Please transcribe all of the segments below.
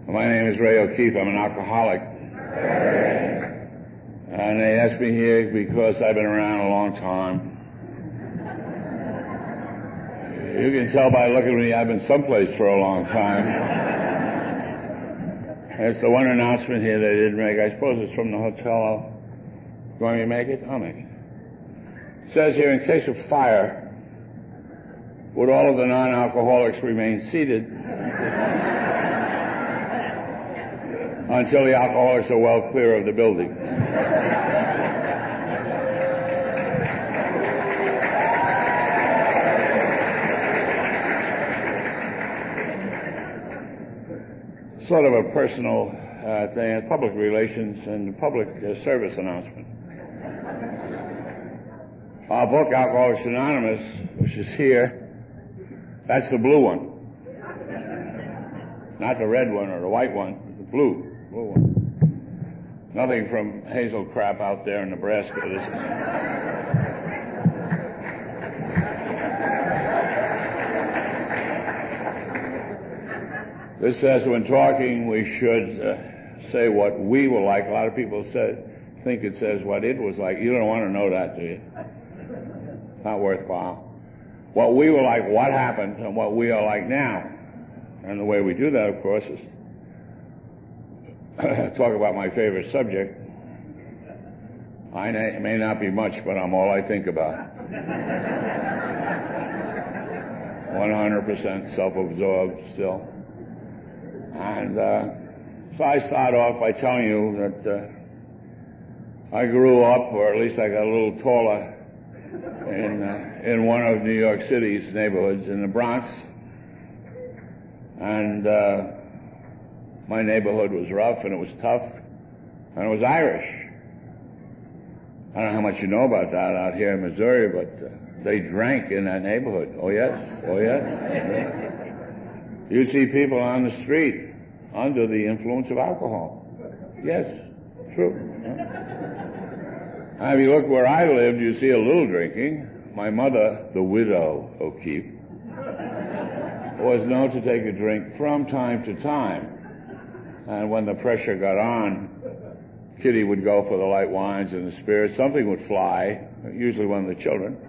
My name is Ray O'Keefe. I'm an alcoholic. And they asked me here because I've been around a long time. You can tell by looking at me I've been someplace for a long time. It's the one announcement here they didn't make. I suppose it's from the hotel. You want me to make it? I'll make it. It says here, in case of fire, would all of the non-alcoholics remain seated until the alcoholics are well clear of the building? Sort of a personal thing, public relations and public service announcement. Our book, Alcoholics Anonymous, which is here, that's the blue one. Not the red one or the white one, the blue one. Nothing from Hazel crap out there in Nebraska. This says when talking we should say what we were like. A lot of people think it says what it was like. You don't want to know that, do you? Not worthwhile. What we were like, what happened, and what we are like now. And the way we do that, of course, is talk about my favorite subject. I may not be much, but I'm all I think about. 100% self-absorbed still. And so I start off by telling you that I grew up, or at least I got a little taller, in one of New York City's neighborhoods in the Bronx. And my neighborhood was rough, and it was tough, and it was Irish. I don't know how much you know about that out here in Missouri, but they drank in that neighborhood. Oh, yes. Oh, yes. You see people on the street under the influence of alcohol. Yes, true. Now, if you look where I lived, you see a little drinking. My mother, the widow O'Keefe, was known to take a drink from time to time. And when the pressure got on, Kitty would go for the light wines and the spirits. Something would fly, usually one of the children.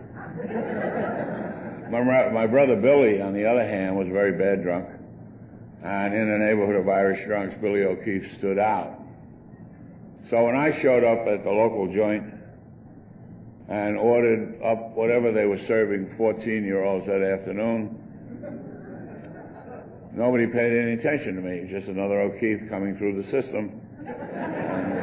My brother Billy, on the other hand, was a very bad drunk. And in a neighborhood of Irish drunks, Billy O'Keefe stood out. So when I showed up at the local joint and ordered up whatever they were serving 14-year-olds that afternoon, nobody paid any attention to me. Just another O'Keefe coming through the system. And,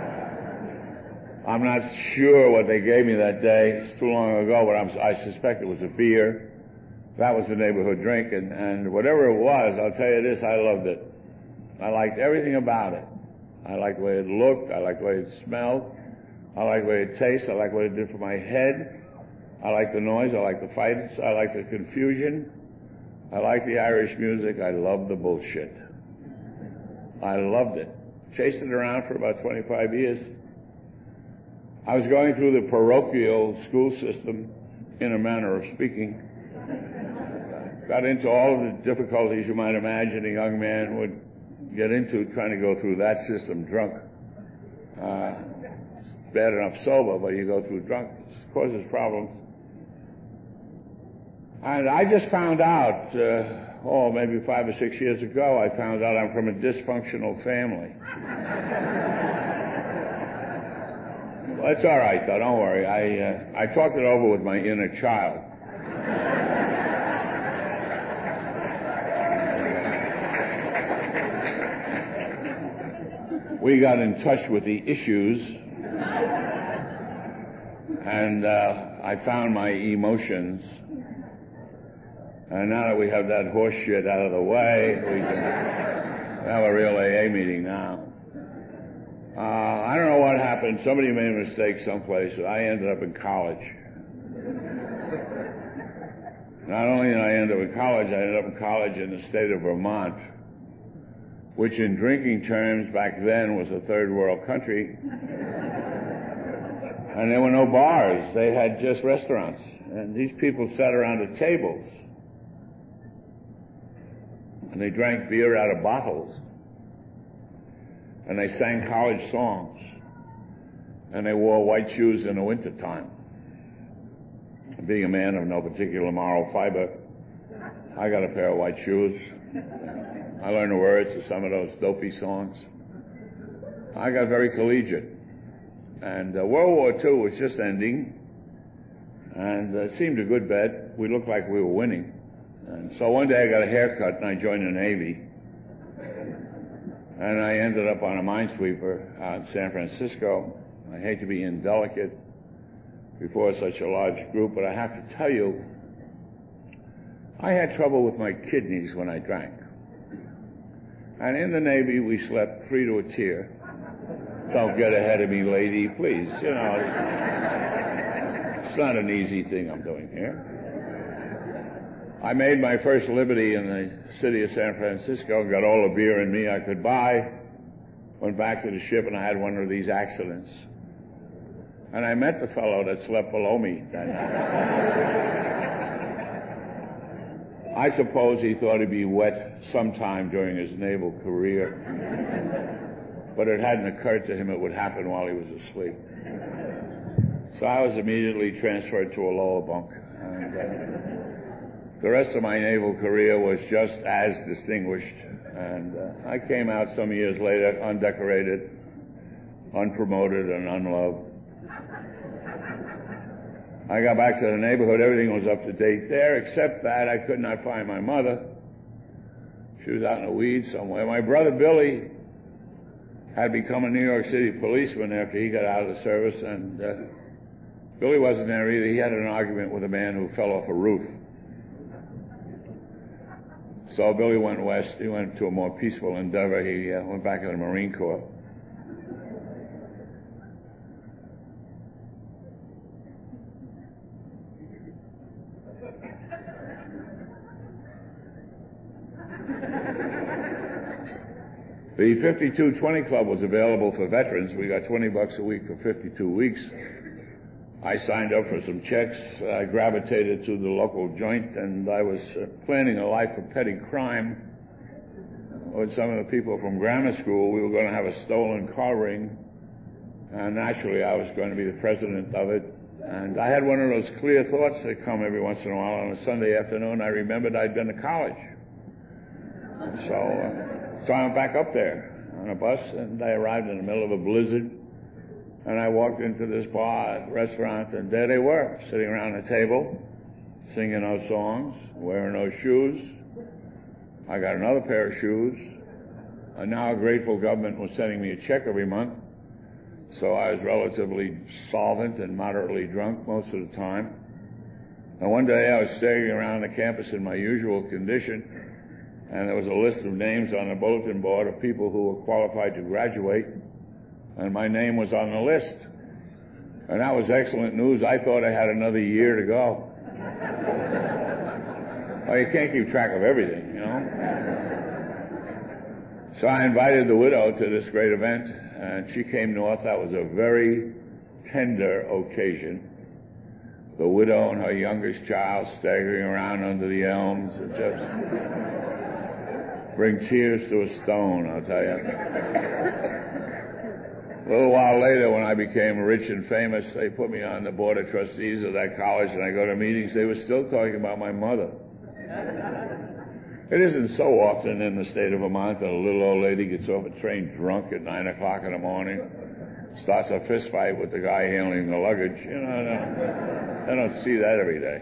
I'm not sure what they gave me that day. It's too long ago, but I suspect it was a beer. That was the neighborhood drink, and whatever it was, I'll tell you this, I loved it. I liked everything about it. I liked the way it looked. I liked the way it smelled. I liked the way it tasted. I liked what it did for my head. I liked the noise. I liked the fights. I liked the confusion. I liked the Irish music. I loved the bullshit. I loved it. Chased it around for about 25 years. I was going through the parochial school system, in a manner of speaking. Got into all of the difficulties you might imagine a young man would get into trying to go through that system drunk. It's bad enough sober, but you go through drunk, it causes problems. And I just found out, maybe 5 or 6 years ago, I found out I'm from a dysfunctional family. Well, it's all right, though. Don't worry. I talked it over with my inner child. We got in touch with the issues, and I found my emotions. And now that we have that horse shit out of the way, we can have a real AA meeting now. I don't know what happened. Somebody made a mistake someplace. I ended up in college. Not only did I end up in college, I ended up in college in the state of Vermont, which in drinking terms back then was a third world country. And there were no bars. They had just restaurants. And these people sat around at tables. And they drank beer out of bottles. and they sang college songs, and they wore white shoes in the wintertime. Being a man of no particular moral fiber, I got a pair of white shoes. I learned the words to some of those dopey songs. I got very collegiate. And World War II was just ending, and it seemed a good bet. We looked like we were winning. And so one day I got a haircut, and I joined the Navy. And I ended up on a minesweeper out in San Francisco. I hate to be indelicate before such a large group, but I have to tell you, I had trouble with my kidneys when I drank. And in the Navy, we slept 3 to a tier. Don't get ahead of me, lady, please. You know, it's not an easy thing I'm doing here. I made my first liberty in the city of San Francisco, got all the beer in me I could buy, went back to the ship, and I had one of these accidents. And I met the fellow that slept below me that night. I suppose he thought he'd be wet sometime during his naval career, but it hadn't occurred to him it would happen while he was asleep. So I was immediately transferred to a lower bunk, and the rest of my naval career was just as distinguished, and I came out some years later undecorated, unpromoted, and unloved. I got back to the neighborhood. Everything was up to date there, except that I could not find my mother. She was out in the weeds somewhere. My brother Billy had become a New York City policeman after he got out of the service, and Billy wasn't there either. He had an argument with a man who fell off a roof. So Billy went west. He went to a more peaceful endeavor. He went back to the Marine Corps. The 5220 Club was available for veterans. We got $20 a week for 52 weeks. I signed up for some checks. I gravitated to the local joint, and I was planning a life of petty crime with some of the people from grammar school. We were going to have a stolen car ring, and naturally I was going to be the president of it. And I had one of those clear thoughts that come every once in a while. On a Sunday afternoon, I remembered I'd been to college. So I went back up there on a bus, and I arrived in the middle of a blizzard. And I walked into this bar, restaurant, and there they were, sitting around a table, singing those songs, wearing those shoes. I got another pair of shoes. And now a grateful government was sending me a check every month. So I was relatively solvent and moderately drunk most of the time. And one day I was staring around the campus in my usual condition, and there was a list of names on the bulletin board of people who were qualified to graduate, and my name was on the list. And that was excellent news. I thought I had another year to go. Well, you can't keep track of everything, you know. So I invited the widow to this great event, and she came north. That was a very tender occasion. The widow and her youngest child staggering around under the elms, and just bring tears to a stone, I'll tell you. A little while later, when I became rich and famous, they put me on the board of trustees of that college, and I go to meetings. They were still talking about my mother. It isn't so often in the state of Vermont that a little old lady gets off a train drunk at 9 o'clock in the morning, starts a fist fight with the guy handling the luggage. You know, I don't see that every day.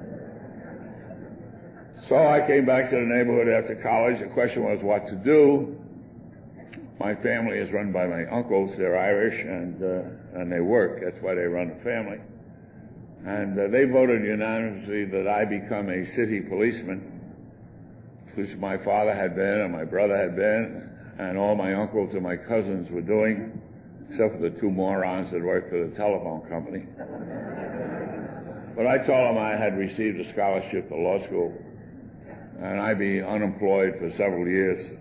So I came back to the neighborhood after college. The question was what to do. My family is run by my uncles. They're Irish, and they work. That's why they run the family. And they voted unanimously that I become a city policeman, which my father had been and my brother had been, and all my uncles and my cousins were doing, except for the two morons that worked for the telephone company. But I told them I had received a scholarship to law school, and I'd be unemployed for several years.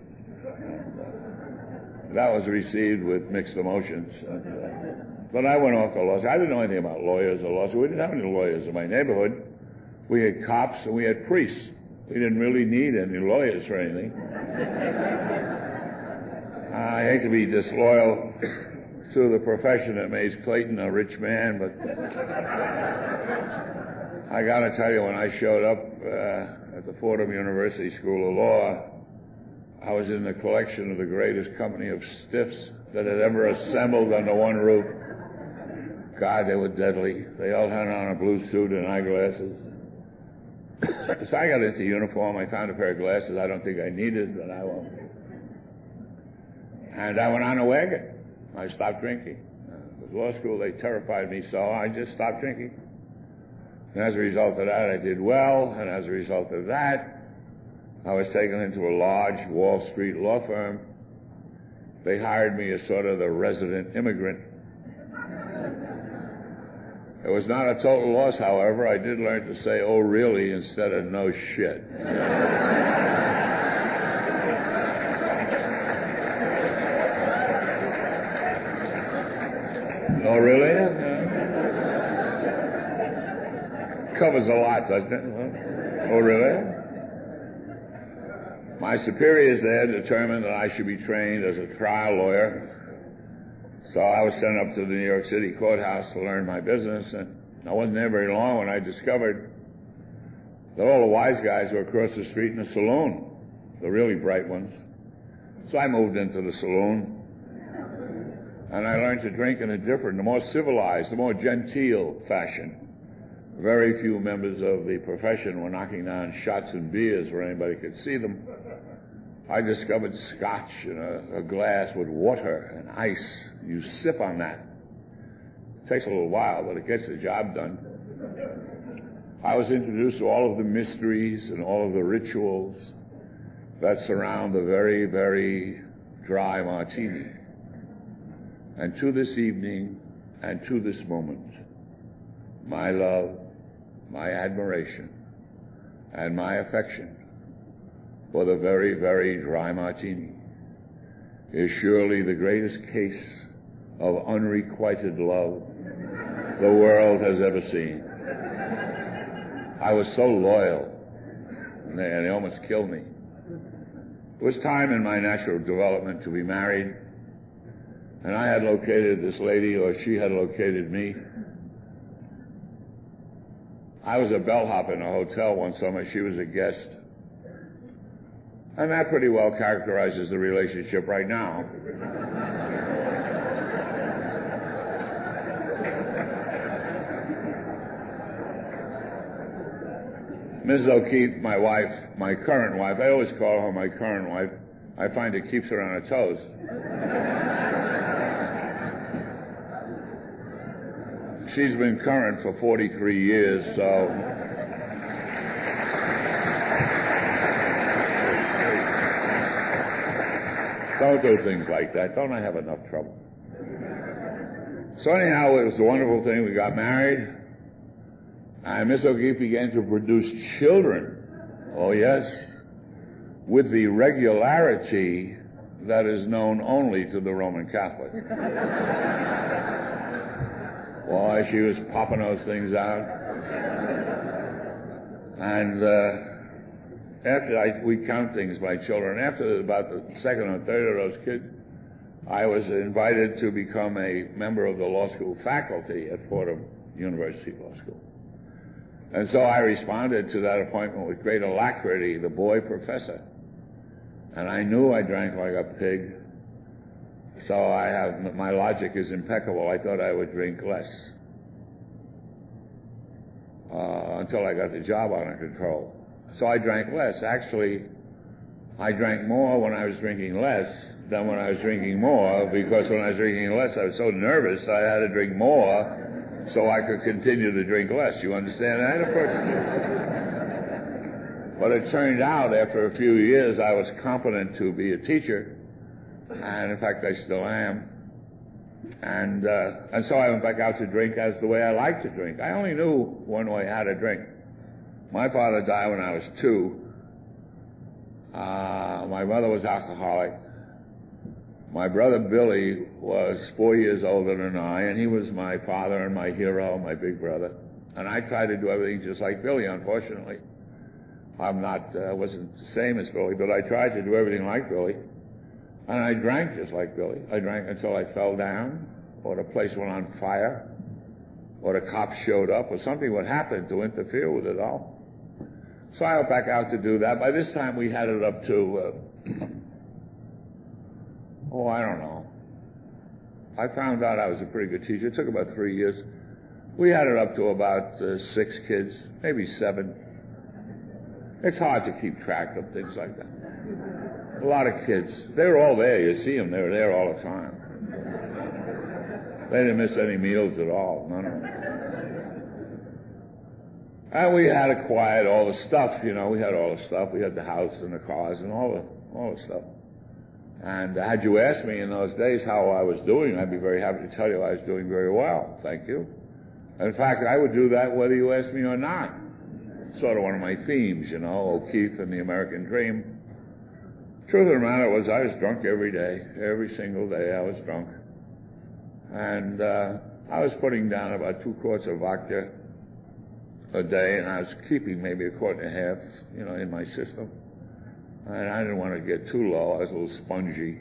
And that was received with mixed emotions. But I went off to law school. I didn't know anything about lawyers or law school. We didn't have any lawyers in my neighborhood. We had cops and we had priests. We didn't really need any lawyers for anything. I hate to be disloyal to the profession that makes Clayton a rich man, but I got to tell you, when I showed up at the Fordham University School of Law, I was in the collection of the greatest company of stiffs that had ever assembled under one roof. God, they were deadly. They all had on a blue suit and eyeglasses. So I got into uniform. I found a pair of glasses I don't think I needed, but I won't. And I went on a wagon. I stopped drinking. At law school, they terrified me, so I just stopped drinking. And as a result of that, I did well. And as a result of that, I was taken into a large Wall Street law firm. They hired me as sort of the resident immigrant. It was not a total loss, however. I did learn to say, "Oh, really," instead of "no shit." Oh, really? Covers a lot, doesn't it? Oh, really? My superiors there determined that I should be trained as a trial lawyer. So I was sent up to the New York City courthouse to learn my business, and I wasn't there very long when I discovered that all the wise guys were across the street in a saloon, the really bright ones. So I moved into the saloon, and I learned to drink in a different, the more civilized, the more genteel fashion. Very few members of the profession were knocking down shots and beers where anybody could see them. I discovered scotch in a glass with water and ice. You sip on that. It takes a little while, but it gets the job done. I was introduced to all of the mysteries and all of the rituals that surround the very, very dry martini. And to this evening and to this moment, my love, my admiration, and my affection for the very, very dry martini is surely the greatest case of unrequited love the world has ever seen. I was so loyal, and they almost killed me. It was time in my natural development to be married, and I had located this lady, or she had located me. I was a bellhop in a hotel one summer. She was a guest. And that pretty well characterizes the relationship right now. Mrs. O'Keefe, my wife, my current wife, I always call her my current wife. I find it keeps her on her toes. She's been current for 43 years, so... Don't do things like that. Don't I have enough trouble? So anyhow, it was a wonderful thing. We got married, and Miss O'Keefe began to produce children. Oh, yes. With the regularity that is known only to the Roman Catholic. Boy, she was popping those things out. And after we count things by children, after about the second or third of those kids, I was invited to become a member of the law school faculty at Fordham University Law School. And so I responded to that appointment with great alacrity, the boy professor. And I knew I drank like a pig, so my logic is impeccable. I thought I would drink less until I got the job under control. So I drank less. Actually, I drank more when I was drinking less than when I was drinking more, because when I was drinking less, I was so nervous I had to drink more so I could continue to drink less. You understand that? Of course you do. But it turned out after a few years I was competent to be a teacher, and in fact I still am. And so I went back out to drink as the way I like to drink. I only knew one way how to drink. My father died when I was 2. My mother was alcoholic. My brother Billy was 4 years older than I, and he was my father and my hero, my big brother. And I tried to do everything just like Billy, unfortunately. I wasn't the same as Billy, but I tried to do everything like Billy. And I drank just like Billy. I drank until I fell down, or the place went on fire, or the cops showed up, or something would happen to interfere with it all. So I went back out to do that. By this time we had it up to, I don't know. I found out I was a pretty good teacher. It took about 3 years. We had it up to about 6 kids, maybe 7. It's hard to keep track of things like that. A lot of kids. They were all there. You see them. They were there all the time. They didn't miss any meals at all. None of them. And we had acquired all the stuff, We had all the stuff. We had the house and the cars and all the stuff. And had you asked me in those days how I was doing, I'd be very happy to tell you I was doing very well. Thank you. In fact, I would do that whether you asked me or not. Sort of one of my themes, O'Keefe and the American Dream. Truth of the matter was I was drunk every day. Every single day I was drunk. And I was putting down about 2 quarts of vodka a day, and I was keeping maybe a quart and a half, in my system. And I didn't want to get too low. I was a little spongy.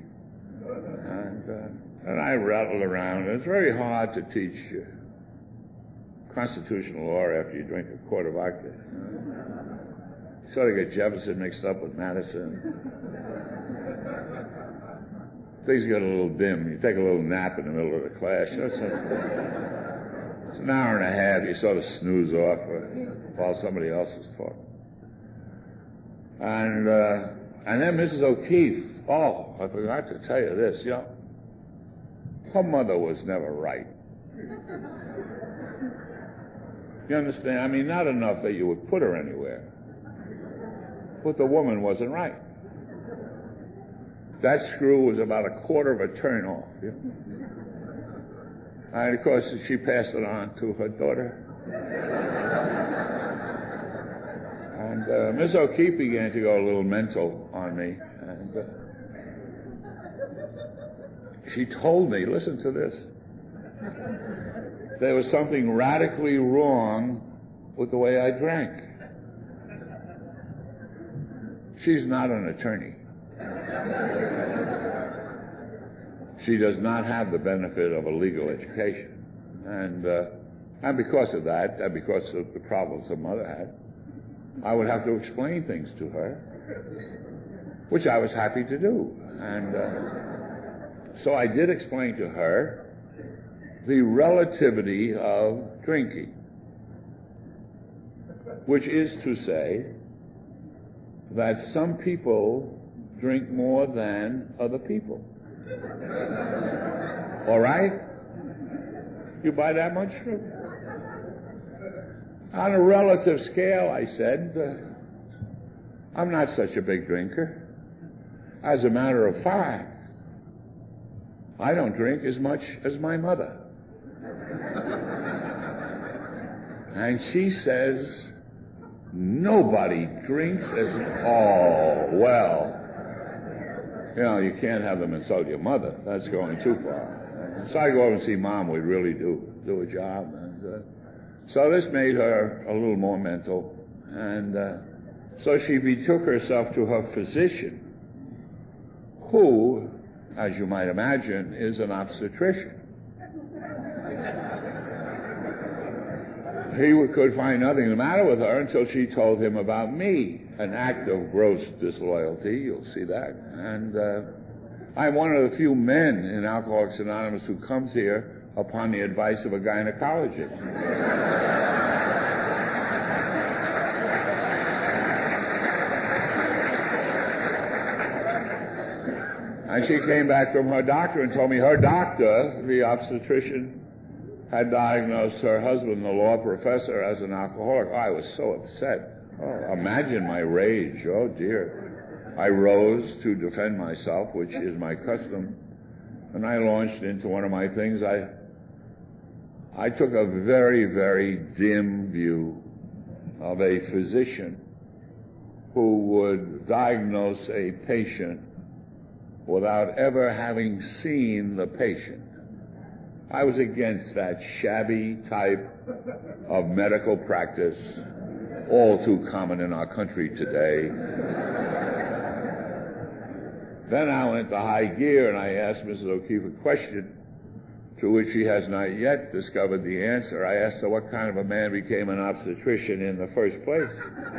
And I rattled around. It's very hard to teach constitutional law after you drink a quart of vodka. You sort of get Jefferson mixed up with Madison. Things get a little dim. You take a little nap in the middle of the class. It's an hour and a half. You sort of snooze off while somebody else is talking. And then Mrs. O'Keefe. Oh, I forgot to tell you this. Her mother was never right. You understand? I mean, not enough that you would put her anywhere. But the woman wasn't right. That screw was about a quarter of a turn off. And of course, she passed it on to her daughter. And Miss O'Keefe began to go a little mental on me. And she told me, listen to this, there was something radically wrong with the way I drank. She's not an attorney. She does not have the benefit of a legal education. And because of that, and because of the problems her mother had, I would have to explain things to her, which I was happy to do. And so I did explain to her the relativity of drinking, which is to say that some people drink more than other people. All right? You buy that much fruit? On a relative scale, I said, I'm not such a big drinker. As a matter of fact, I don't drink as much as my mother. And she says, nobody drinks as... Oh, well, you can't have them insult your mother. That's going too far. So I go over and see Mom. We really do a job. And so this made her a little more mental. And so she betook herself to her physician, who, as you might imagine, is an obstetrician. He could find nothing the matter with her until she told him about me, an act of gross disloyalty, you'll see that. And I'm one of the few men in Alcoholics Anonymous who comes here upon the advice of a gynecologist. And she came back from her doctor and told me her doctor, the obstetrician, had diagnosed her husband, the law professor, as an alcoholic. I was so upset. Imagine my rage. Oh, dear. I rose to defend myself, which is my custom, and I launched into one of my things. I took a very, very dim view of a physician who would diagnose a patient without ever having seen the patient. I was against that shabby type of medical practice, all too common in our country today. Then I went to high gear and I asked Mrs. O'Keefe a question to which she has not yet discovered the answer. I asked her what kind of a man became an obstetrician in the first place.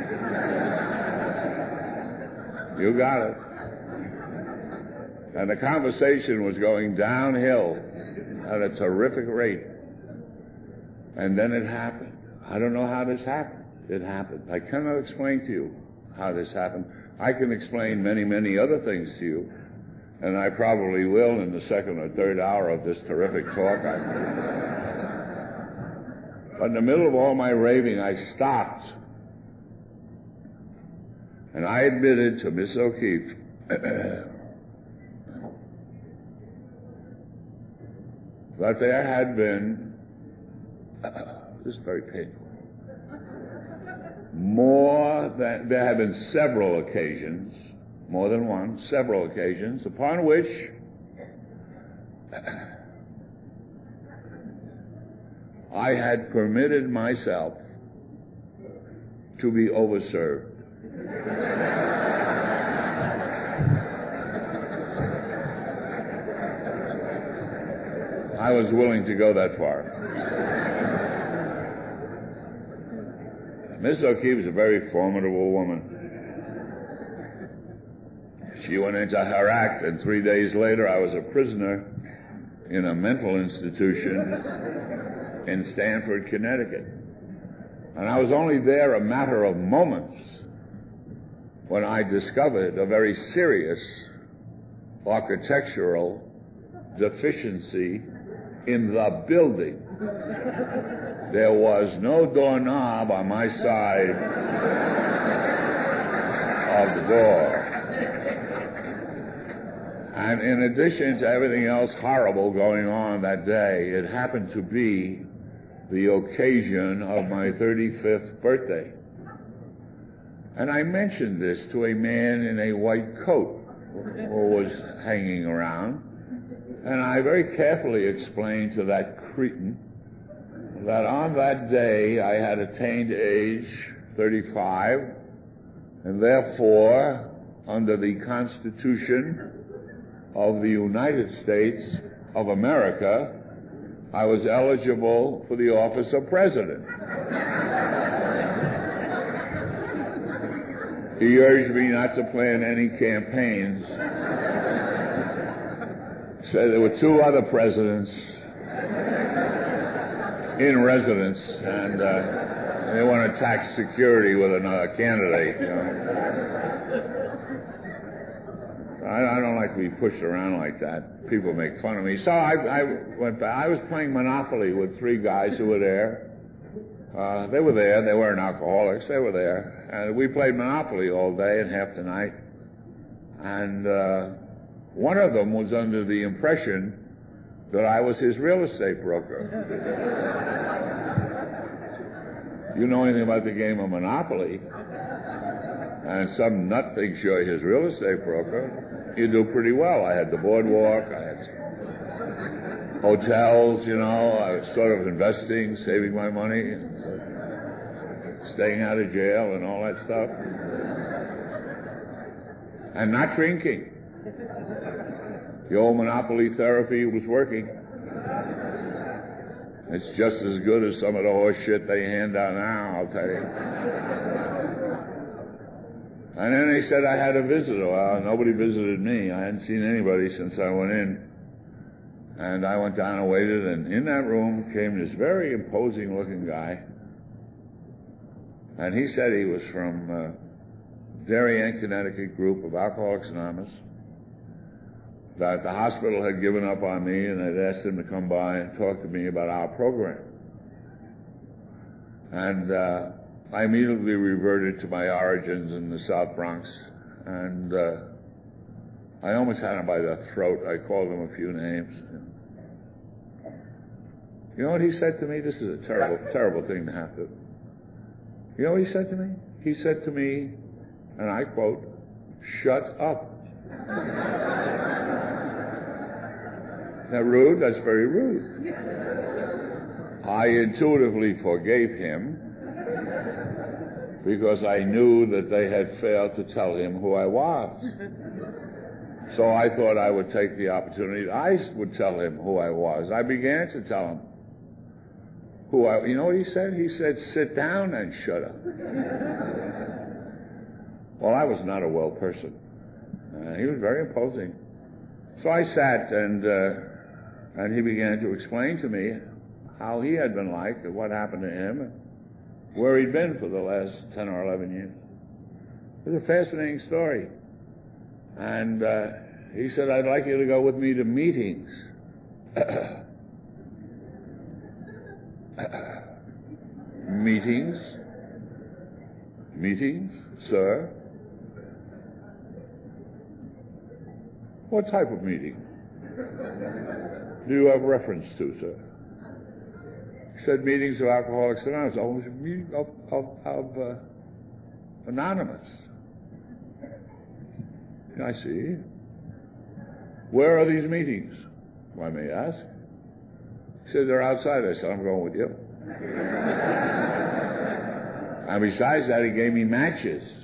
You got it. And the conversation was going downhill at a terrific rate. And then it happened. I don't know how this happened. It happened. I cannot explain to you how this happened. I can explain many, many other things to you, and I probably will in the second or third hour of this terrific talk. But in the middle of all my raving, I stopped. And I admitted to Miss O'Keefe that there had been, this is very painful, there had been several occasions, more than one, several occasions, upon which I had permitted myself to be overserved. I was willing to go that far. Miss O'Keefe is a very formidable woman. She went into her act, and 3 days later I was a prisoner in a mental institution in Stamford, Connecticut. And I was only there a matter of moments when I discovered a very serious architectural deficiency in the building. There was no doorknob on my side of the door. And in addition to everything else horrible going on that day, it happened to be the occasion of my 35th birthday. And I mentioned this to a man in a white coat who was hanging around. And I very carefully explained to that cretin that on that day I had attained age 35, and therefore, under the Constitution of the United States of America, I was eligible for the office of president. He urged me not to plan any campaigns. Said there were two other presidents in residence, and they want to tax security with another candidate. You know. So I don't like to be pushed around like that. People make fun of me. So I went back. I was playing Monopoly with three guys who were there. They were there. They weren't alcoholics. They were there. And we played Monopoly all day and half the night. And one of them was under the impression that I was his real estate broker. You know anything about the game of Monopoly, and some nut thinks you're his real estate broker, you do pretty well. I had the boardwalk, I had hotels, you know, I was sort of investing, saving my money, staying out of jail and all that stuff. And not drinking. The old Monopoly therapy was working. It's just as good as some of the horse shit they hand out now, I'll tell you. And then they said I had a visitor. Well, nobody visited me. I hadn't seen anybody since I went in. And I went down and waited, and in that room came this very imposing-looking guy. And he said he was from Darien, Connecticut group of Alcoholics Anonymous, that the hospital had given up on me and had asked him to come by and talk to me about our program. And I immediately reverted to my origins in the South Bronx, and I almost had him by the throat. I called him a few names. You know what he said to me? This is a terrible, terrible thing to have to. You know what he said to me? He said to me, and I quote, "Shut up." Isn't that rude? That's very rude. I intuitively forgave him because I knew that they had failed to tell him who I was. So I thought I would take the opportunity. I would tell him who I was. I began to tell him you know what he said? He said, sit down and shut up. Well, I was not a well person. He was very imposing. So I sat and he began to explain to me how he had been like, and what happened to him, and where he'd been for the last 10 or 11 years. It was a fascinating story. And he said, I'd like you to go with me to meetings. Meetings? Meetings, sir? What type of meeting do you have reference to, sir? He said, meetings of Alcoholics Anonymous. Oh, meeting of Anonymous. I see. Where are these meetings, if I may ask? He said, they're outside. I said, I'm going with you. And besides that, he gave me matches.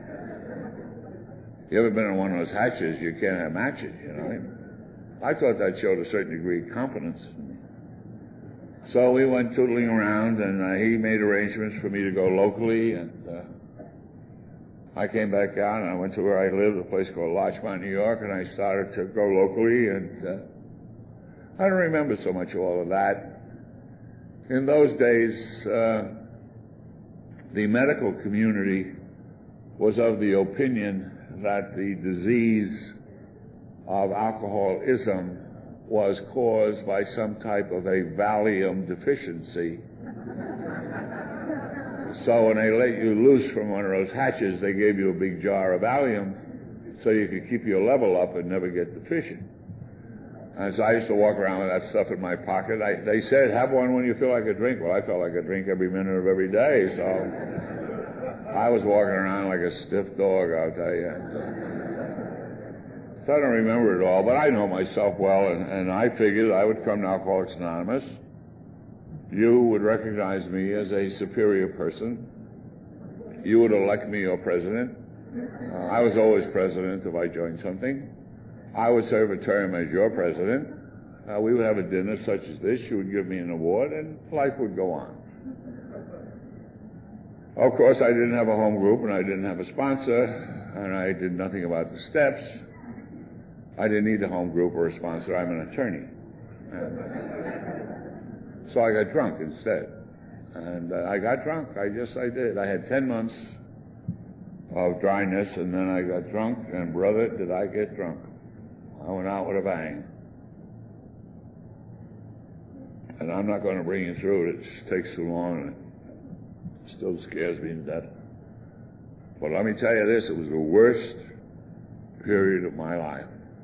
You ever been in one of those hatches, you can't have matches, you know. I thought that showed a certain degree of confidence. So we went tootling around, and he made arrangements for me to go locally, and I came back out, and I went to where I lived, a place called Larchmont, New York, and I started to go locally, and I don't remember so much of all of that. In those days, the medical community was of the opinion that the disease of alcoholism was caused by some type of a Valium deficiency. So when they let you loose from one of those hatches, they gave you a big jar of Valium so you could keep your level up and never get deficient. And so I used to walk around with that stuff in my pocket. They said, have one when you feel like a drink. Well, I felt like a drink every minute of every day, so I was walking around like a stiff dog, I'll tell you. So I don't remember it all, but I know myself well, and I figured I would come to Alcoholics Anonymous. You would recognize me as a superior person. You would elect me your president. I was always president if I joined something. I would serve a term as your president. We would have a dinner such as this. You would give me an award, and life would go on. Of course, I didn't have a home group, and I didn't have a sponsor, and I did nothing about the steps. I didn't need a home group or a sponsor. I'm an attorney. So I got drunk instead. And I got drunk. I did. I had 10 months of dryness, and then I got drunk, and brother, did I get drunk. I went out with a bang. And I'm not going to bring you through it. It just takes too long, and it still scares me to death. But let me tell you this, it was the worst period of my life.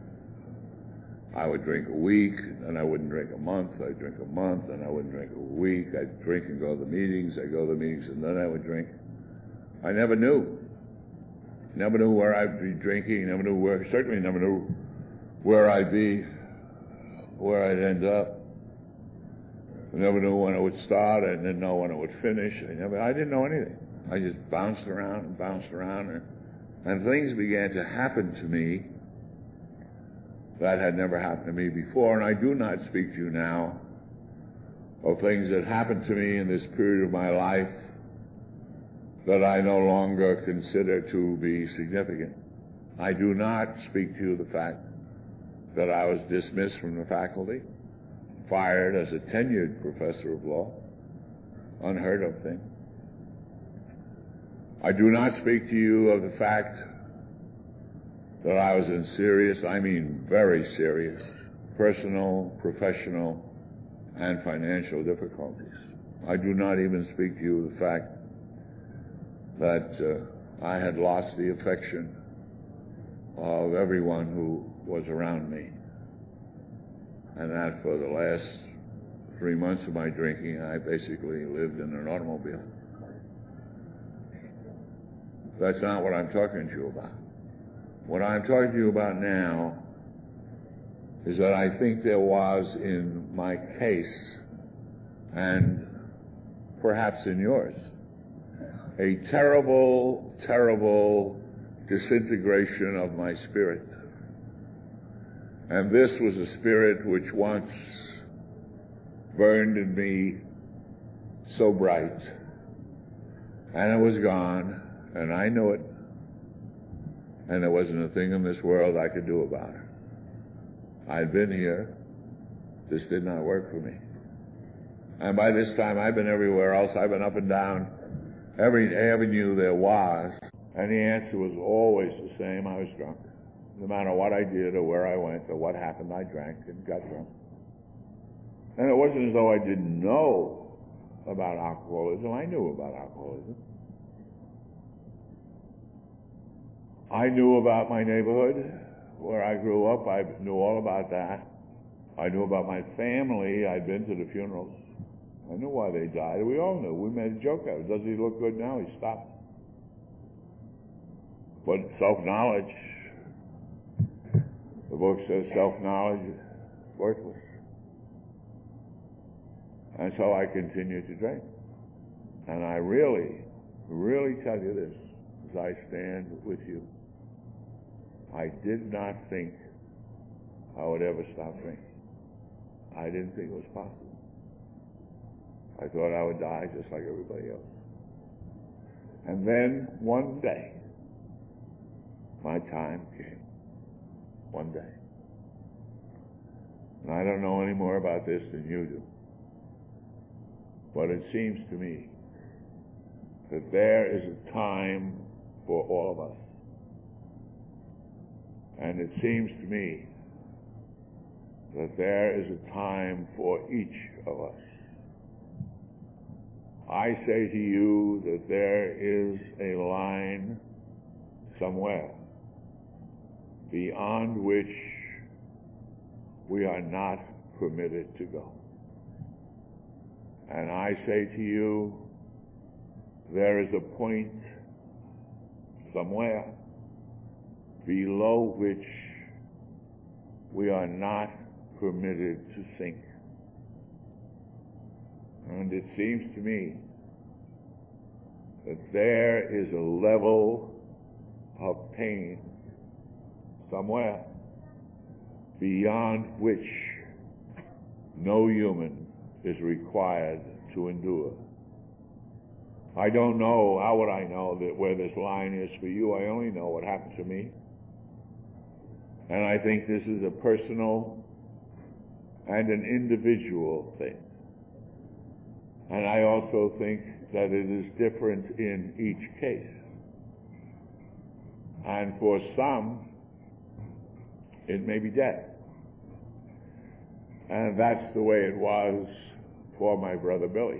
I would drink a week, and I wouldn't drink a month. I'd drink a month, and I wouldn't drink a week. I'd drink and go to the meetings. I'd go to the meetings, and then I would drink. I never knew. Never knew where I'd be drinking. Certainly never knew where I'd be, where I'd end up. I never knew when it would start. I didn't know when it would finish. I didn't know anything. I just bounced around, and things began to happen to me that had never happened to me before, and I do not speak to you now of things that happened to me in this period of my life that I no longer consider to be significant. I do not speak to you of the fact that I was dismissed from the faculty, fired as a tenured professor of law, unheard of thing. I do not speak to you of the fact that I was in serious, I mean very serious, personal, professional, and financial difficulties. I do not even speak to you of the fact that I had lost the affection of everyone who was around me. And that for the last 3 months of my drinking, I basically lived in an automobile. That's not what I'm talking to you about. What I'm talking to you about now is that I think there was in my case, and perhaps in yours, a terrible, terrible disintegration of my spirit. And this was a spirit which once burned in me so bright, and it was gone, and I knew it, and there wasn't a thing in this world I could do about it. I'd been here. This did not work for me. And by this time, I've been everywhere else. I've been up and down every avenue there was, and the answer was always the same. I was drunk. No matter what I did or where I went or what happened, I drank and got drunk. And it wasn't as though I didn't know about alcoholism. I knew about alcoholism. I knew about my neighborhood where I grew up. I knew all about that. I knew about my family. I'd been to the funerals. I knew why they died. We all knew. We made a joke out of it. Does he look good now? He stopped. But self-knowledge, the book says self-knowledge is worthless. And so I continued to drink. And I really, really tell you this, as I stand with you, I did not think I would ever stop drinking. I didn't think it was possible. I thought I would die just like everybody else. And then one day, my time came. One day. And I don't know any more about this than you do. But it seems to me that there is a time for all of us. And it seems to me that there is a time for each of us. I say to you that there is a line somewhere beyond which we are not permitted to go. And I say to you, there is a point somewhere below which we are not permitted to sink. And it seems to me that there is a level of pain somewhere beyond which no human is required to endure. I don't know, how would I know that where this line is for you? I only know what happened to me. And I think this is a personal and an individual thing. And I also think that it is different in each case. And for some, it may be death. And that's the way it was for my brother Billy.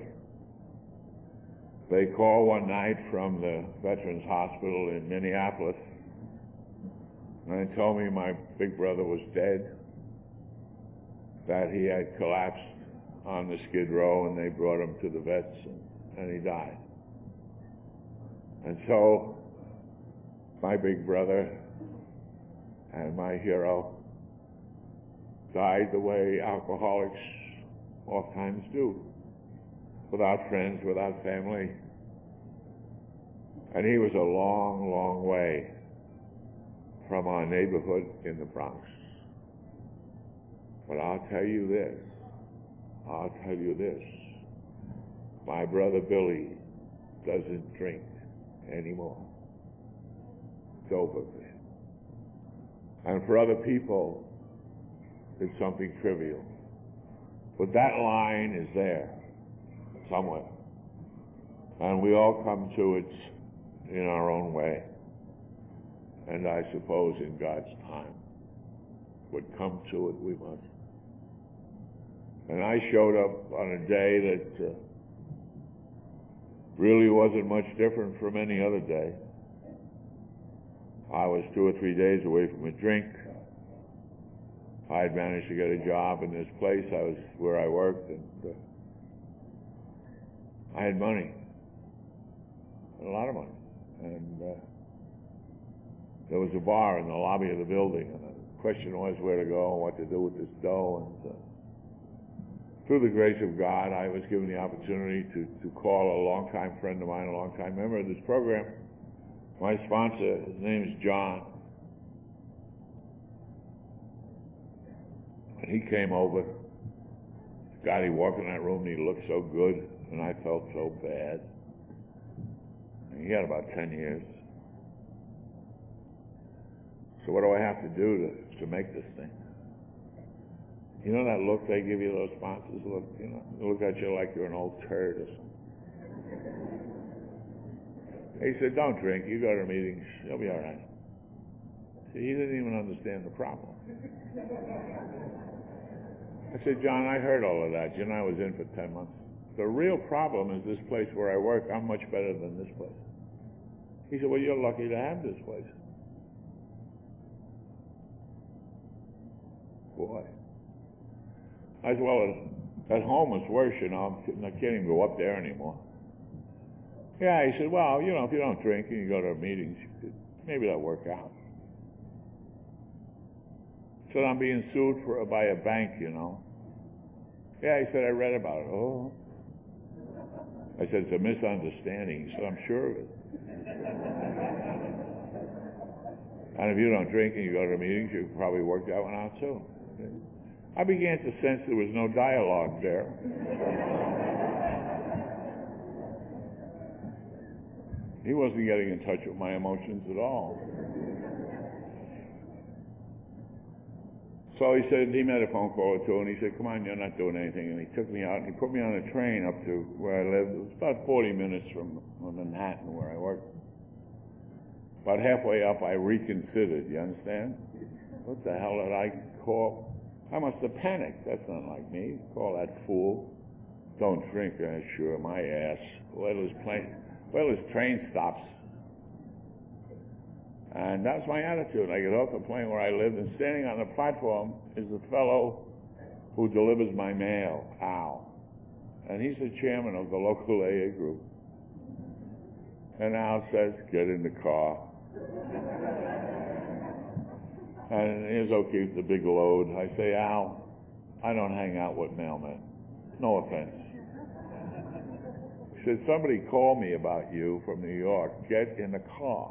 They called one night from the Veterans Hospital in Minneapolis, and they told me my big brother was dead, that he had collapsed on the Skid Row, and they brought him to the vets, and he died. And so my big brother and my hero died the way alcoholics oftentimes do, without friends, without family. And he was a long, long way from our neighborhood in the Bronx. But I'll tell you this, my brother Billy doesn't drink anymore. It's over for him. And for other people, it's something trivial. But that line is there somewhere. And we all come to it in our own way. And I suppose in God's time. But come to it we must. And I showed up on a day that really wasn't much different from any other day. I was 2 or 3 days away from a drink. I had managed to get a job in this place where I worked, and I had money, a lot of money, and there was a bar in the lobby of the building, and the question was where to go and what to do with this dough. And through the grace of God, I was given the opportunity to call a longtime friend of mine, a longtime member of this program, my sponsor. His name is John. And he came over. God, he walked in that room and he looked so good, and I felt so bad. And he had about 10 years. So what do I have to do to make this thing? You know that look they give you, those sponsors look, you know, they look at you like you're an old turd or something. He said, don't drink, you go to meetings, you'll be all right. See, he didn't even understand the problem. I said, John, I heard all of that. You know, I was in for 10 months. The real problem is this place where I work. I'm much better than this place. He said, well, you're lucky to have this place. Boy. I said, well, at home it's worse, you know. I can't even go up there anymore. Yeah, he said, well, you know, if you don't drink and you go to meetings, maybe that'll work out. So I'm being sued by a bank, you know. Yeah, he said, I read about it. Oh. I said, it's a misunderstanding. He said, I'm sure of it. And if you don't drink and you go to meetings, you can probably work that one out too. I began to sense there was no dialogue there. He wasn't getting in touch with my emotions at all. So he said, he made a phone call or two, and he said, come on, you're not doing anything. And he took me out, and he put me on a train up to where I lived. It was about 40 minutes from Manhattan, where I worked. About halfway up, I reconsidered, you understand? What the hell did I call? I must have panicked. That's not like me. Call that fool. Don't drink. Sure, my ass. Wait till his train stops. And that was my attitude. I get off the plane where I lived, and standing on the platform is the fellow who delivers my mail, Al. And he's the chairman of the local AA group. And Al says, get in the car. And here's okay, the big load. I say, Al, I don't hang out with mailmen. No offense. He said, somebody called me about you from New York. Get in the car.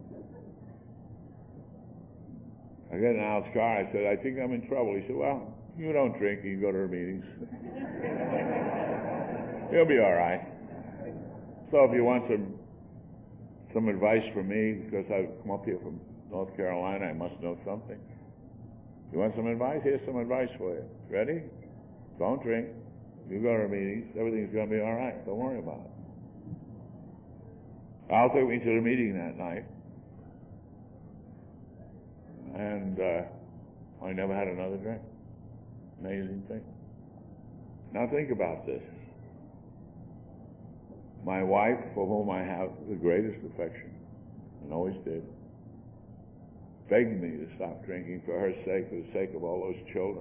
I get in Al's car. I said, I think I'm in trouble. He said, well, you don't drink. You go to her meetings. You'll be all right. So if you want some advice from me, because I've come up here from North Carolina, I must know something. You want some advice? Here's some advice for you. Ready? Don't drink. You go to her meetings. Everything's going to be all right. Don't worry about it. Al took me to the meeting that night. And I never had another drink. Amazing thing. Now think about this. My wife, for whom I have the greatest affection, and always did, begged me to stop drinking for her sake, for the sake of all those children.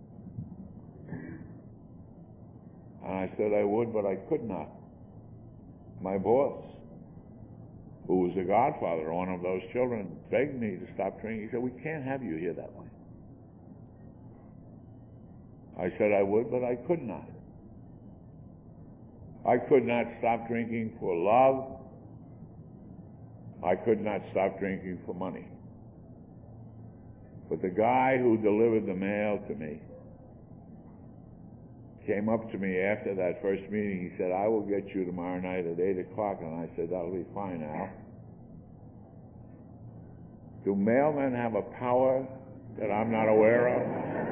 And I said I would, but I could not. My boss, who was the godfather of one of those children, begged me to stop drinking. He said, we can't have you here that way. I said I would, but I could not. I could not stop drinking for love. I could not stop drinking for money. But the guy who delivered the mail to me came up to me after that first meeting. He said, I will get you tomorrow night at 8 o'clock. And I said, that'll be fine, Al. Do mailmen have a power that I'm not aware of?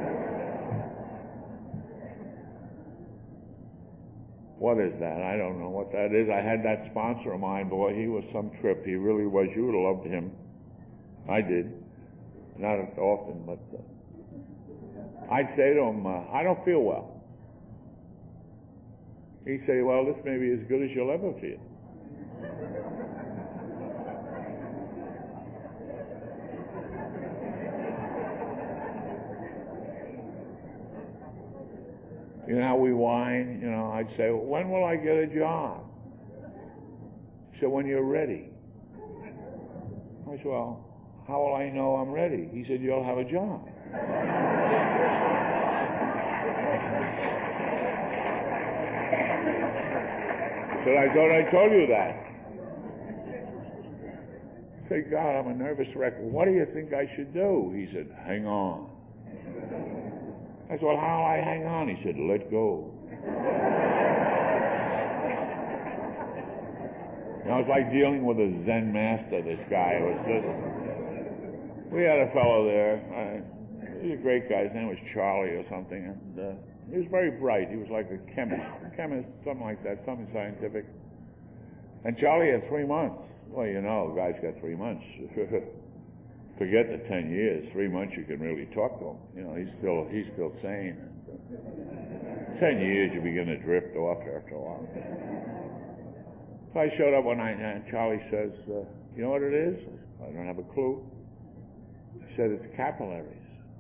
What is that? I don't know what that is. I had that sponsor of mine, boy, he was some trip. He really was. You would have loved him. I did. Not often, but I'd say to him, I don't feel well. He'd say, well, this may be as good as you'll ever feel. You know how we whine? You know, I'd say, when will I get a job? He said, when you're ready. I said, well, how will I know I'm ready? He said, you'll have a job. I said, I thought I told you that. I said, God, I'm a nervous wreck. What do you think I should do? He said, hang on. I said, well, how do I hang on? He said, let go. You know, it's like dealing with a Zen master, this guy. It was just, we had a fellow there. He was a great guy. His name was Charlie or something. And he was very bright. He was like a chemist, something like that, something scientific. And Charlie had 3 months. Well, you know, guys got 3 months. Forget the 10 years. 3 months you can really talk to him. You know, he's still sane. 10 years you begin to drift off after a while. So I showed up one night and Charlie says, you know what it is? I don't have a clue. He said, it's capillaries.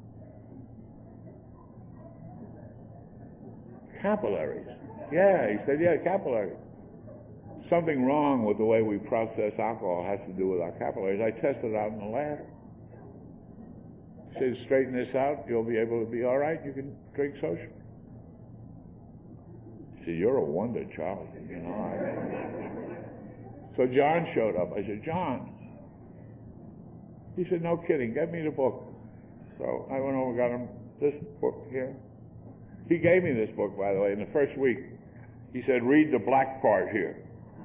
Capillaries. Yeah, he said, yeah, capillaries. Something wrong with the way we process alcohol has to do with our capillaries. I tested it out in the lab. He said, straighten this out, you'll be able to be all right. You can drink socially. He said, you're a wonder, Charlie. You know, So John showed up. I said, John. He said, no kidding, get me the book. So I went over and got him this book here. He gave me this book, by the way, in the first week. He said, read the black part here.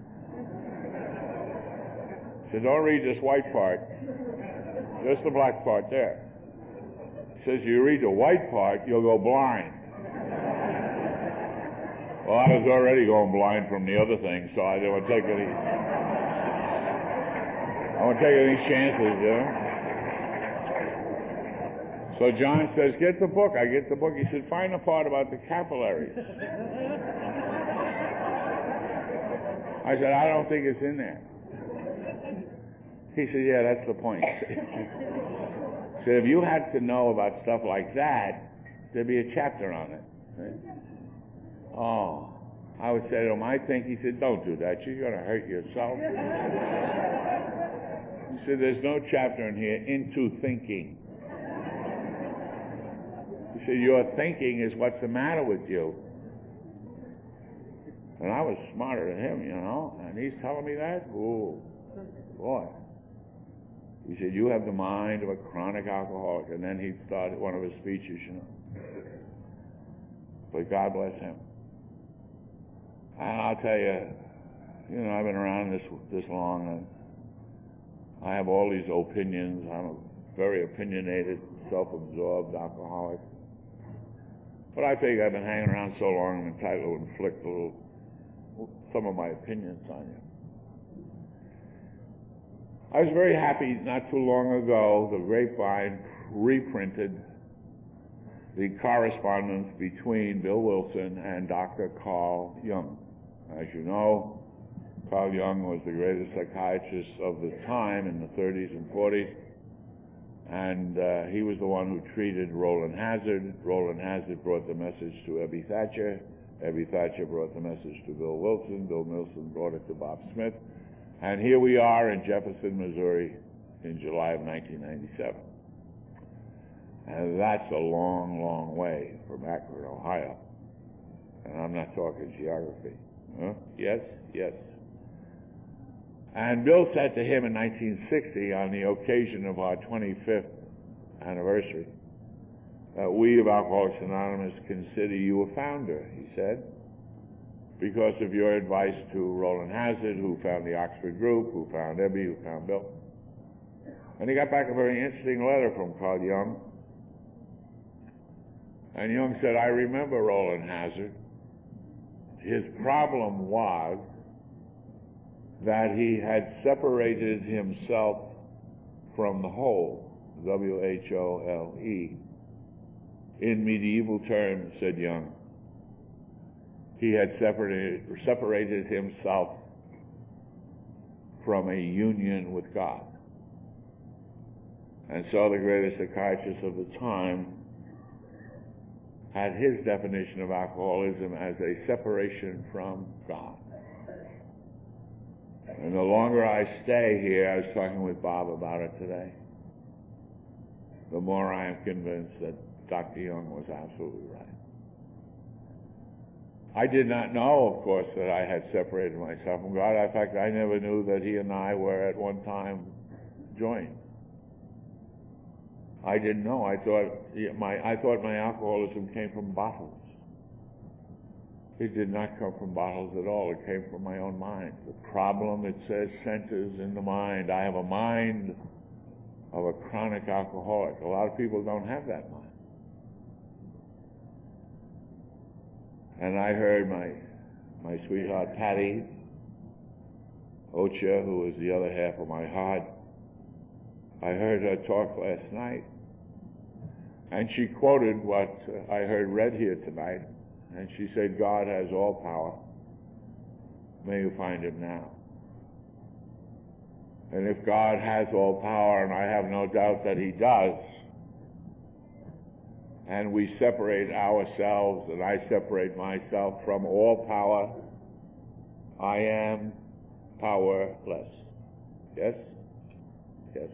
He said, don't read this white part. Just the black part there. He says, you read the white part, you'll go blind. Well, I was already going blind from the other thing, so I didn't want to take any chances, you know. So John says, get the book. I get the book. He said, find the part about the capillaries. I said, I don't think it's in there. He said, yeah, that's the point. He said, if you had to know about stuff like that, there'd be a chapter on it. Right? Oh, I would say to him, I think, he said, don't do that. You're going to hurt yourself. He said, there's no chapter in here into thinking. He said, your thinking is what's the matter with you. And I was smarter than him, you know, and he's telling me that? Ooh, boy. He said, you have the mind of a chronic alcoholic. And then he'd start one of his speeches, you know. But God bless him. And I'll tell you, you know, I've been around this long, and I have all these opinions. I'm a very opinionated, self-absorbed alcoholic. But I think I've been hanging around so long, I'm entitled to inflict some of my opinions on you. I was very happy not too long ago, the Grapevine reprinted the correspondence between Bill Wilson and Dr. Carl Jung. As you know, Carl Jung was the greatest psychiatrist of the time in the 30s and 40s, and he was the one who treated Roland Hazard. Roland Hazard brought the message to Ebby Thatcher. Ebby Thatcher brought the message to Bill Wilson. Bill Wilson brought it to Bob Smith. And here we are in Jefferson, Missouri in July of 1997. And that's a long, long way from Akron, Ohio. And I'm not talking geography. Huh? Yes, yes. And Bill said to him in 1960, on the occasion of our 25th anniversary, we of Alcoholics Anonymous consider you a founder, he said, because of your advice to Roland Hazard, who found the Oxford group, who found Ebby, who found Bill. And he got back a very interesting letter from Carl Jung. And Jung said, I remember Roland Hazard. His problem was that he had separated himself from the whole, W-H-O-L-E. In medieval terms, said Jung, he had separated himself from a union with God. And so the greatest psychiatrist of the time had his definition of alcoholism as a separation from God. And the longer I stay here, I was talking with Bob about it today, the more I am convinced that Dr. Jung was absolutely right. I did not know, of course, that I had separated myself from God. In fact, I never knew that he and I were at one time joined. I didn't know. I thought my alcoholism came from bottles. It did not come from bottles at all. It came from my own mind. The problem, it says, centers in the mind. I have a mind of a chronic alcoholic. A lot of people don't have that mind. And I heard my sweetheart Patty Ocha, who was the other half of my heart, I heard her talk last night, and she quoted what I heard read here tonight, and she said, God has all power. May you find him now. And if God has all power, and I have no doubt that he does, and we separate ourselves, and I separate myself from all power, I am powerless. Yes? Yes.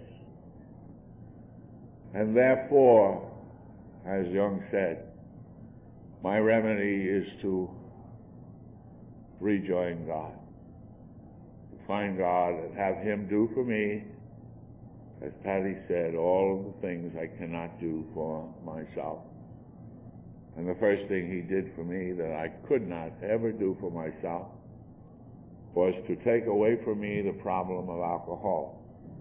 And therefore, as Jung said, my remedy is to rejoin God, to find God and have him do for me, as Patty said, all of the things I cannot do for myself. And the first thing he did for me that I could not ever do for myself was to take away from me the problem of alcohol.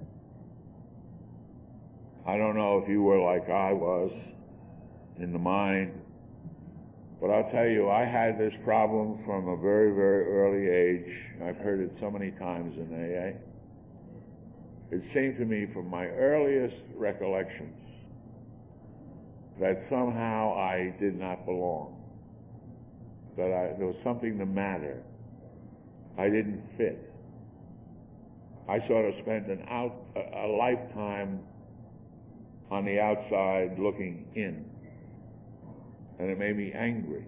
I don't know if you were like I was in the mind, but I'll tell you, I had this problem from a very, very early age. I've heard it so many times in AA. It seemed to me from my earliest recollections that somehow I did not belong, that there was something the matter. I didn't fit. I sort of spent a lifetime on the outside looking in, and it made me angry.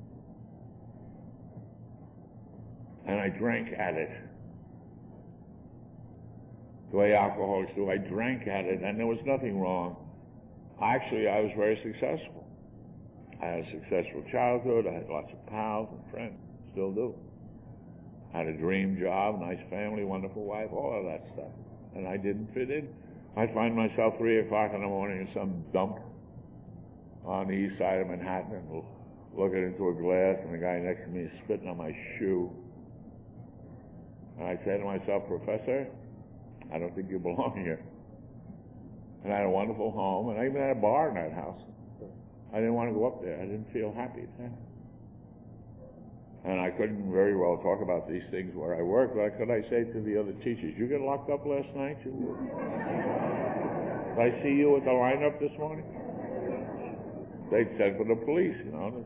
And I drank at it. The way alcoholics do, I drank at it, and there was nothing wrong. Actually, I was very successful. I had a successful childhood. I had lots of pals and friends. Still do. I had a dream job, nice family, wonderful wife, all of that stuff. And I didn't fit in. I'd find myself 3 o'clock in the morning in some dump on the east side of Manhattan and looking into a glass, and the guy next to me is spitting on my shoe. And I say to myself, Professor, I don't think you belong here. And I had a wonderful home, and I even had a bar in that house. I didn't want to go up there. I didn't feel happy then. And I couldn't very well talk about these things where I worked, but could I say to the other teachers, you get locked up last night? Did I see you at the lineup this morning? They'd send for the police, you know.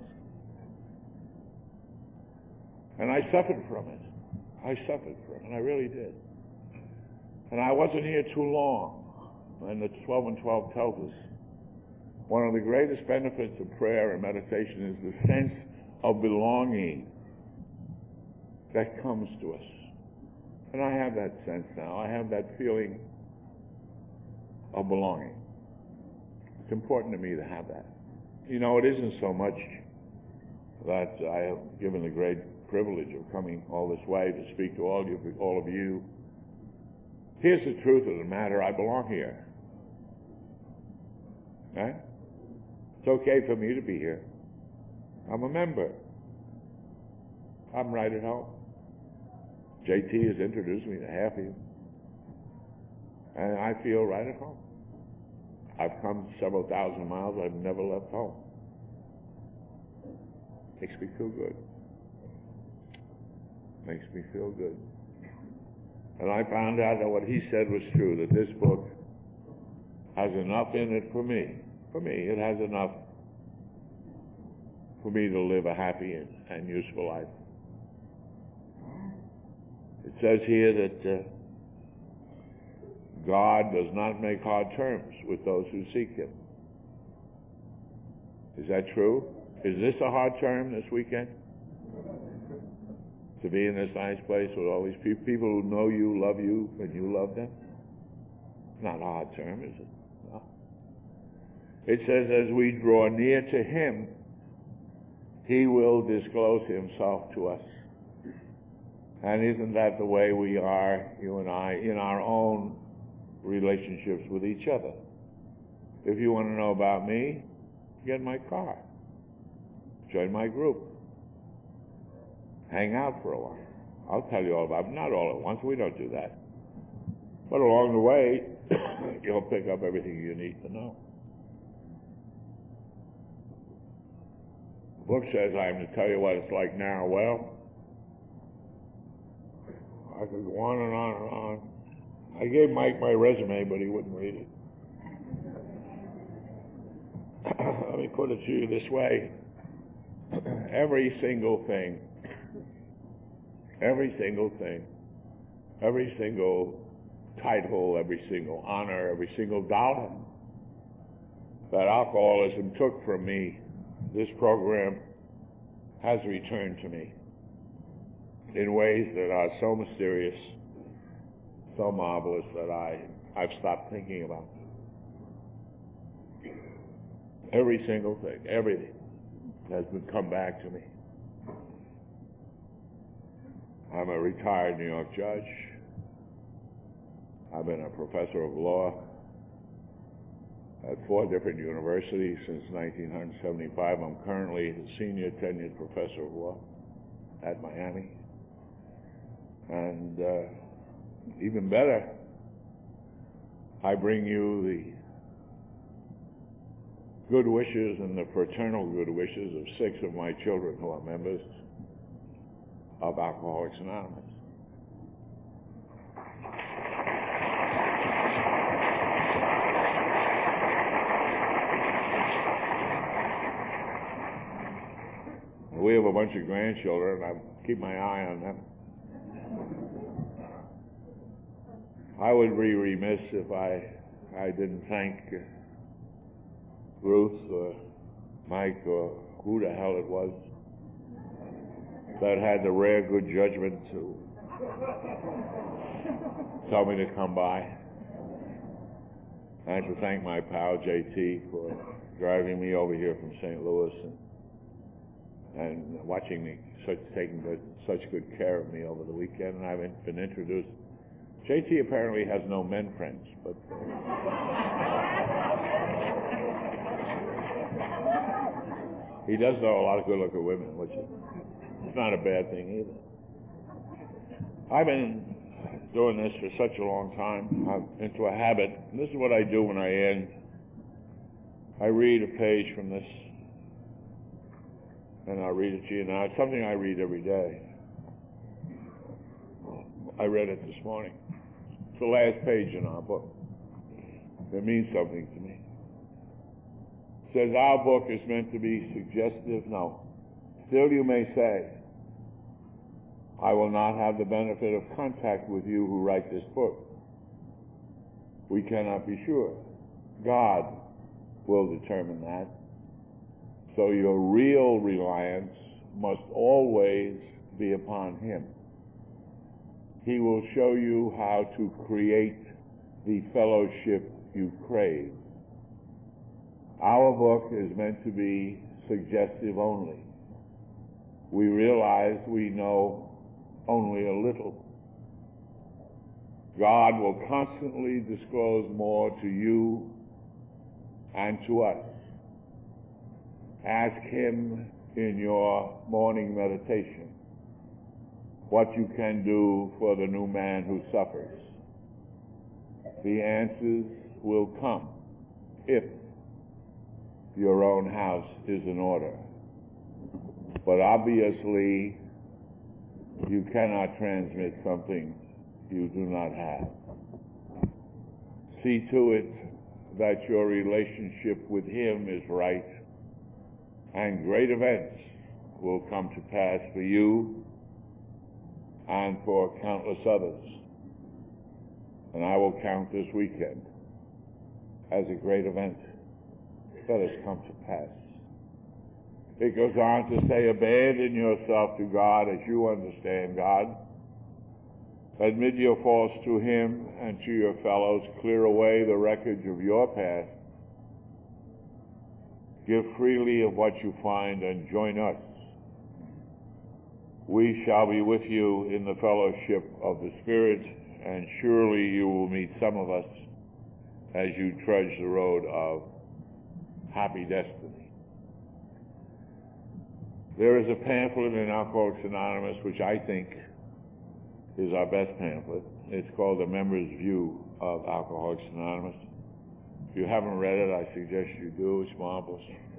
And I suffered from it. I suffered from it, and I really did. And I wasn't here too long. And the 12 and 12 tells us one of the greatest benefits of prayer and meditation is the sense of belonging that comes to us. And I have that sense now. I have that feeling of belonging. It's important to me to have that. You know, it isn't so much that I have given the great privilege of coming all this way to speak to all of you. Here's the truth of the matter. I belong here. Right? It's okay for me to be here. I'm a member. I'm right at home. JT has introduced me to half of you. And I feel right at home. I've come several thousand miles. I've never left home. Makes me feel good. Makes me feel good. And I found out that what he said was true, that this book has enough in it for me. For me, it has enough for me to live a happy and useful life. It says here that God does not make hard terms with those who seek him. Is that true? Is this a hard term this weekend? To be in this nice place with all these people who know you, love you, and you love them? Not a hard term, is it? No. It says, as we draw near to him, he will disclose himself to us. And isn't that the way we are, you and I, in our own relationships with each other? If you want to know about me, get in my car. Join my group. Hang out for a while. I'll tell you all about it. Not all at once. We don't do that. But along the way, you'll pick up everything you need to know. The book says I'm to tell you what it's like now. Well, I could go on and on and on. I gave Mike my resume, but he wouldn't read it. Let me put it to you this way. Every single thing, every single title, every single honor, every single dollar that alcoholism took from me, this program has returned to me in ways that are so mysterious, so marvelous that I've stopped thinking about. Every single thing, everything has come back to me. I'm a retired New York judge. I've been a professor of law at 4 different universities since 1975. I'm currently the senior tenured professor of law at Miami. And even better, I bring you the good wishes and the fraternal good wishes of 6 of my children who are members of Alcoholics Anonymous. We have a bunch of grandchildren, and I keep my eye on them. I would be remiss if I didn't thank Ruth or Mike or who the hell it was that had the rare good judgment to tell me to come by. And to thank my pal JT for driving me over here from St. Louis and watching me, taking such good care of me over the weekend. And I've been introduced. JT apparently has no men friends, but he does know a lot of good-looking women, which is not a bad thing either. I've been doing this for such a long time. I'm into a habit. And this is what I do when I end. I read a page from this, and I'll read it to you now. It's something I read every day. I read it this morning. It's the last page in our book. It means something to me. It says, our book is meant to be suggestive. No. Still you may say, I will not have the benefit of contact with you who write this book. We cannot be sure. God will determine that. So your real reliance must always be upon Him. He will show you how to create the fellowship you crave. Our book is meant to be suggestive only. We realize we know only a little. God will constantly disclose more to you and to us. Ask Him in your morning meditation what you can do for the new man who suffers. The answers will come if your own house is in order. But obviously, you cannot transmit something you do not have. See to it that your relationship with Him is right, and great events will come to pass for you and for countless others. And I will count this weekend as a great event that has come to pass. It goes on to say, abandon yourself to God as you understand God. Admit your faults to Him and to your fellows. Clear away the wreckage of your past. Give freely of what you find and join us. We shall be with you in the fellowship of the Spirit, and surely you will meet some of us as you trudge the road of happy destiny. There is a pamphlet in Alcoholics Anonymous which I think is our best pamphlet. It's called The Member's View of Alcoholics Anonymous. If you haven't read it, I suggest you do. It's marvelous.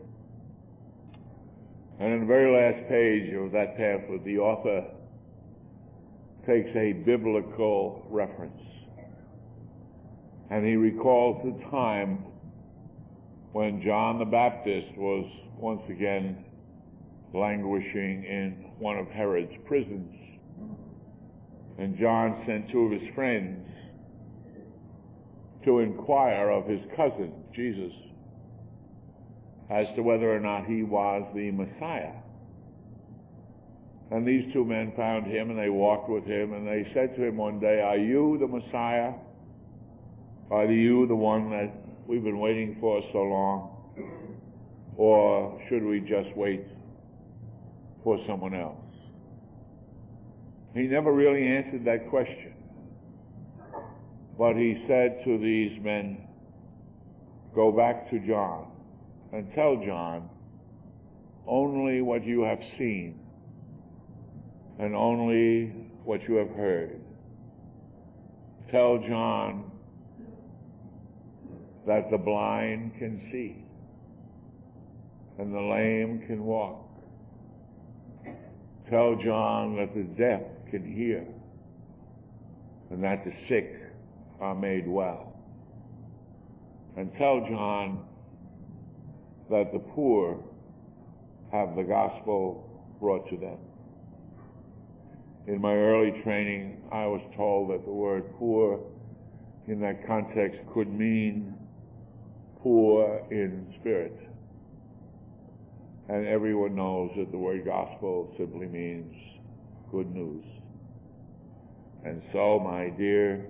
And in the very last page of that pamphlet, the author takes a biblical reference. And he recalls the time when John the Baptist was once again languishing in one of Herod's prisons. And John sent two of his friends to inquire of his cousin, Jesus, as to whether or not he was the Messiah. And these two men found him, and they walked with him, and they said to him one day, "Are you the Messiah? Are you the one that we've been waiting for so long? Or should we just wait for someone else?" He never really answered that question. But he said to these men, "Go back to John and tell John only what you have seen and only what you have heard. Tell John that the blind can see and the lame can walk. Tell John that the deaf can hear and that the sick are made well. And tell John that the poor have the gospel brought to them." In my early training, I was told that the word poor in that context could mean poor in spirit. And everyone knows that the word gospel simply means good news. And so, my dear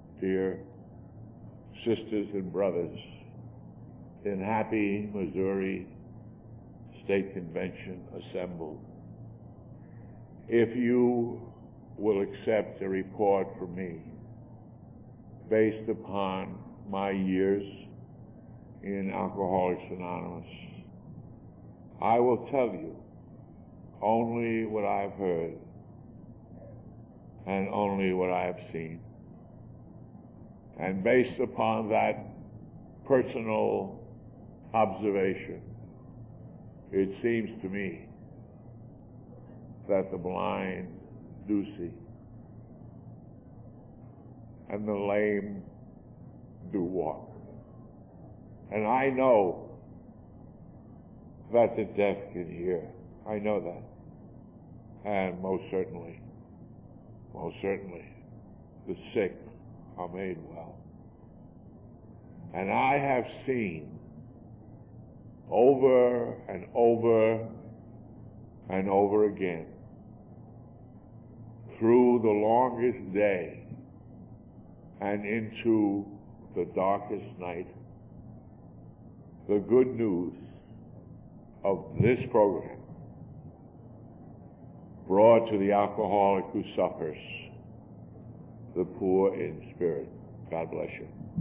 sisters and brothers in happy Missouri State Convention assembled, if you will accept a report from me based upon my years in Alcoholics Anonymous, I will tell you only what I've heard and only what I have seen. And based upon that personal observation, it seems to me that the blind do see and the lame do walk. And I know that the deaf can hear. I know that. And most certainly, the sick are made well. And I have seen over and over and over again, through the longest day and into the darkest night, the good news of this program brought to the alcoholic who suffers, the poor in spirit. God bless you.